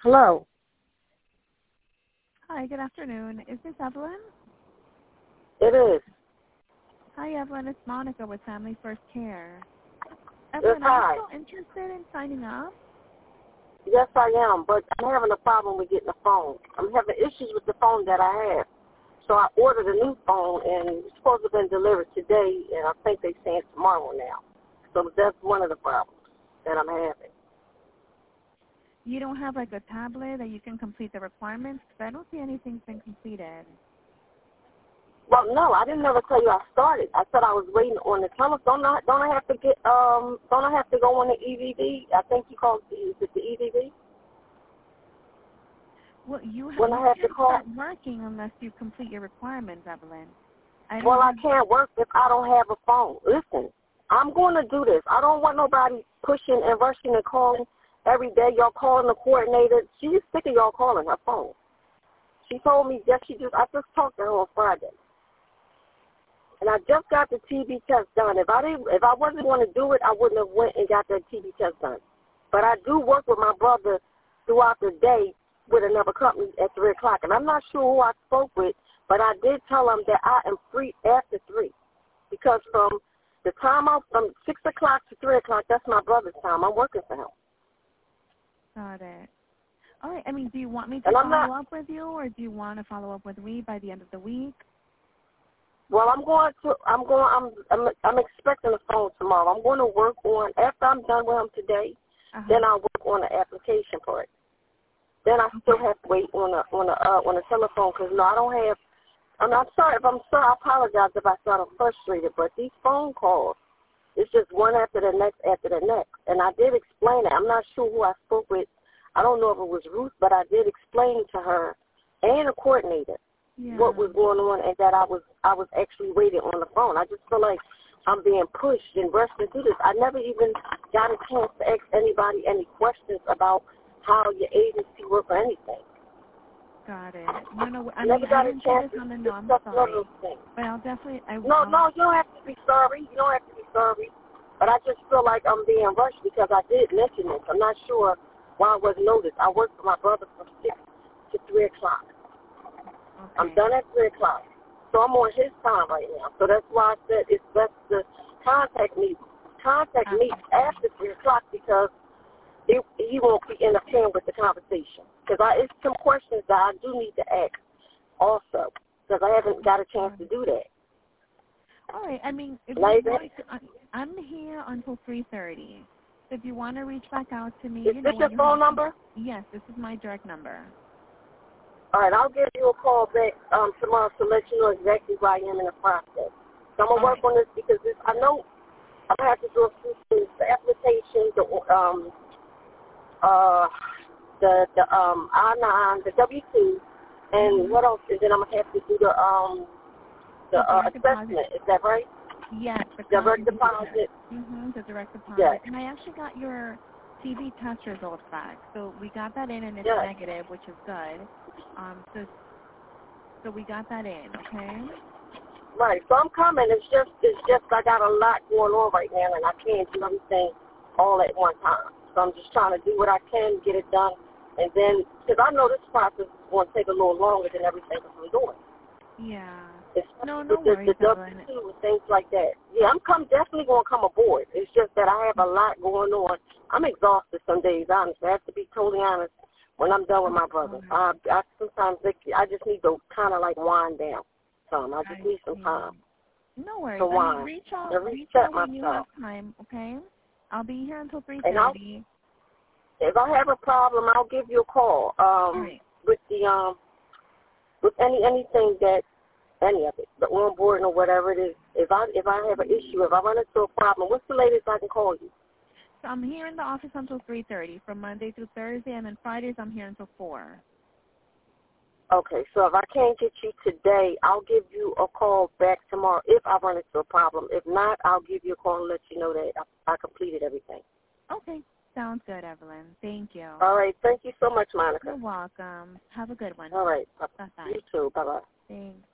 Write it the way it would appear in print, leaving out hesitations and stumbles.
Hello. Hi, good afternoon. Is this Evelyn? It is. Hi, Evelyn. It's Monica with Family First Care. Yes, Evelyn, are hi. you still interested in signing up? Yes, I am, but I'm having a problem with getting a phone. I'm having issues with the phone that I have. So I ordered a new phone, and it's supposed to have been delivered today, and I think they're saying tomorrow now. So that's one of the problems that I'm having. You don't have like a tablet that you can complete the requirements? Because I don't see anything's been completed. Well, no, I didn't ever tell you I started. I said I was waiting on the telephone. Don't I have to get don't I have to go on the EVV? I think you call it the EVV. Well, you When I have to can't call. start working unless you complete your requirements, Evelyn. Well, I can't work if I don't have a phone. Listen, I'm going to do this. I don't want nobody pushing and rushing and calling every day. Y'all calling the coordinator. She's sick of y'all calling her phone. She told me I just talked to her on Friday. And I just got the TB test done. If I wasn't going to do it, I wouldn't have went and got that TB test done. But I do work with my brother throughout the day with another company at 3 o'clock. And I'm not sure who I spoke with, but I did tell him that I am free after 3. Because from the time from 6 o'clock to 3 o'clock, that's my brother's time. I'm working for him. Got it. All right. I mean, do you want me to And follow up with you, or do you want to follow up with me by the end of the week? Well, I'm expecting a phone tomorrow. I'm going to work on, after I'm done with him today, then I'll work on the application part. Then I still have to wait on a telephone because no, I don't have. I'm sorry if I'm sorry. I apologize if I sound frustrated, but these phone calls, it's just one after the next after the next. And I did explain it. I'm not sure who I spoke with. I don't know if it was Ruth, but I did explain to her and the coordinator what was going on and that I was actually waiting on the phone. I just feel like I'm being pushed and rushed to do this. I never even got a chance to ask anybody any questions about how your agency works or anything. Got it. No, I never got a chance to discuss those things. But I'll definitely. No, you don't have to be sorry. You don't have to be sorry. But I just feel like I'm being rushed because I did mention this. I'm not sure why I wasn't noticed. I work for my brother from 6 to 3 o'clock. Okay. I'm done at 3 o'clock. So I'm on his time right now. So that's why I said it's best to contact me after 3 o'clock because he won't be interfering with the conversation. Because it's some questions that I do need to ask also because I haven't got a chance to do that. All right. I mean, I'm here until 3:30. So if you want to reach back out to me. Is this your phone number? Yes, this is my direct number. All right, I'll give you a call back tomorrow to let you know exactly where I am in the process. So I'm going to work on this because I know I'm going to have to do a few things, the application, the I-9, the W-2, and what else? And then I'm going to have to do the assessment. Is that right? Yes. The direct deposit. The direct deposit. Yes. And I actually got your TB test results back. So we got that in, and it's negative, which is good. So we got that in, okay? Right. So I'm coming. It's just I got a lot going on right now, and I can't do everything all at one time. So I'm just trying to do what I can, get it done, and then because I know this process is going to take a little longer than everything else I'm doing. Yeah. No worries, the W-2 and things like that. Yeah, I'm definitely going to come aboard. It's just that I have a lot going on. I'm exhausted some days, honestly. I have to be totally honest when I'm done with my brother. I sometimes I just need to kind of like wind down some. I just need some time. No worries. To wind. Reach out when you have time, okay? I'll be here until 3:30. If I have a problem, I'll give you a call. With the with anything that. Any of it, the onboarding or whatever it is. If I have an issue, if I run into a problem, what's the latest I can call you? So I'm here in the office until 3:30 from Monday through Thursday, and then Fridays I'm here until 4. Okay, so if I can't get you today, I'll give you a call back tomorrow if I run into a problem. If not, I'll give you a call and let you know that I completed everything. Okay, sounds good, Evelyn. Thank you. All right, thank you so much, Monica. You're welcome. Have a good one. All right, bye-bye. You too. Bye-bye. Thanks.